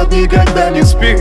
город никогда не спит.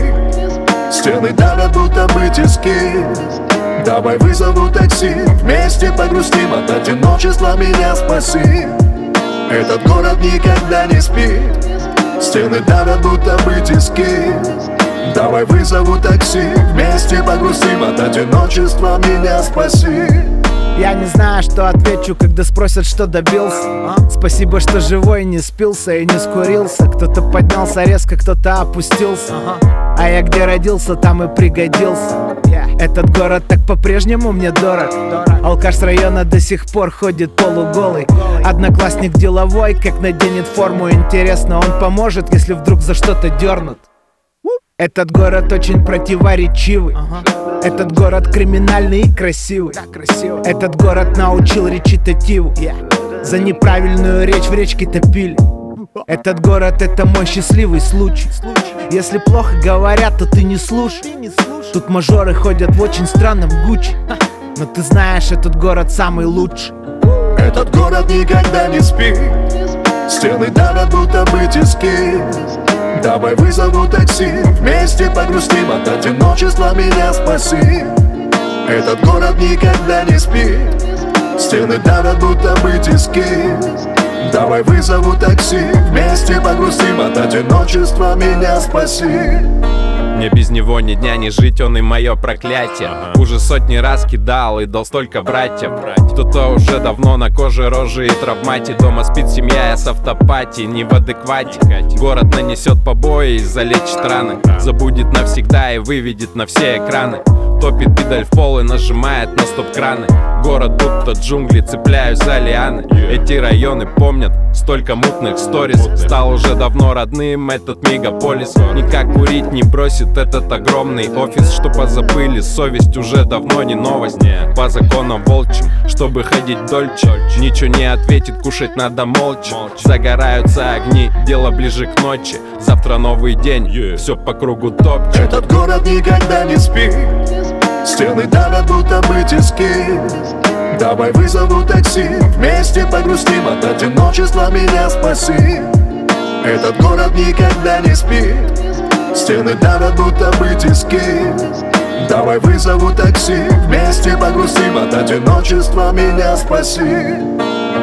Стены давят, будто бы тиски. Давай вызову такси, вместе погрустим, от одиночества меня спаси. Этот город никогда не спит. Стены давят, будто бы тиски. Давай вызову такси, вместе погрустим, от одиночества меня спаси. Я не знаю, что отвечу, когда спросят, что добился. Спасибо, что живой не спился и не скурился. Кто-то поднялся резко, кто-то опустился. А я где родился, там и пригодился. Этот город так по-прежнему мне дорог. Алкаш с района до сих пор ходит полуголый. Одноклассник деловой, как наденет форму. Интересно, он поможет, если вдруг за что-то дернут. Этот город очень противоречивый. Этот город криминальный и красивый. Этот город научил речитативу. За неправильную речь в речке топили. Этот город — это мой счастливый случай. Если плохо говорят, то ты не слушай. Тут мажоры ходят в очень странном Гуччи. Но ты знаешь, этот город самый лучший. Этот город никогда не спит. Стены давят, будто бы тиски. Давай вызову такси, вместе погрустим, от одиночества меня спаси. Этот город никогда не спит. Стены давят, будто бы тиски. Давай вызову такси, вместе погрустим, от одиночества меня спаси. Мне без него ни дня не жить, он и мое проклятие. Уже сотни раз кидал и дал столько братьев. Кто-то уже давно на коже рожи и травмате. Дома спит семья, я с автопати, не в адеквате. Город нанесет побои и залечит раны. Забудет навсегда и выведет на все экраны. Топит педаль в пол и нажимает на стоп-краны. Город будто джунгли, цепляюсь за лианы. Эти районы помнят столько мутных сториз. Стал уже давно родным этот мегаполис. Никак курить не бросит этот огромный офис. Что позабыли, совесть уже давно не новость. По законам волчьим, чтобы ходить дольче. Ничего не ответит, кушать надо молча. Загораются огни, дело ближе к ночи. Завтра новый день, все по кругу топчет. Этот город никогда не спит. Стены давят, будто бы тиски. Давай вызову такси, вместе погрустим, от одиночества меня спаси. Этот город никогда не спит. Стены давят, будто бы тиски. Давай вызову такси, вместе погрустим, от одиночества меня спаси.